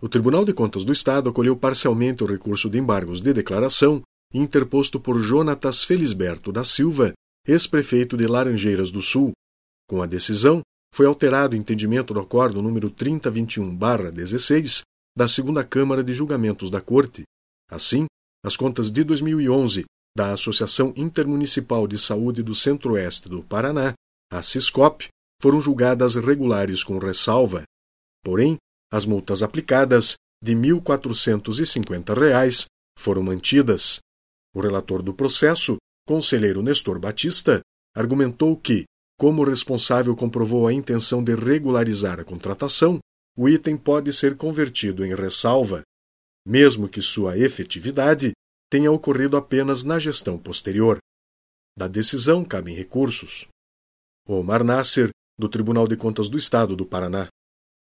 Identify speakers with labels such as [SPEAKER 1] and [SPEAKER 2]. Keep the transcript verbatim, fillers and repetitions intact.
[SPEAKER 1] O Tribunal de Contas do Estado acolheu parcialmente o recurso de embargos de declaração interposto por Jonatas Felisberto da Silva, ex-prefeito de Laranjeiras do Sul. Com a decisão, foi alterado o entendimento do acordo número trinta vinte e um barra dezesseis da segunda Câmara de Julgamentos da Corte. Assim, as contas de dois mil e onze da Associação Intermunicipal de Saúde do Centro-Oeste do Paraná, a Siscop, foram julgadas regulares com ressalva. Porém, as multas aplicadas, de mil quatrocentos e cinquenta reais, foram mantidas. O relator do processo, conselheiro Nestor Batista, argumentou que, como o responsável comprovou a intenção de regularizar a contratação, o item pode ser convertido em ressalva, mesmo que sua efetividade tenha ocorrido apenas na gestão posterior. Da decisão cabem recursos. Omar Nasser, do Tribunal de Contas do Estado do Paraná.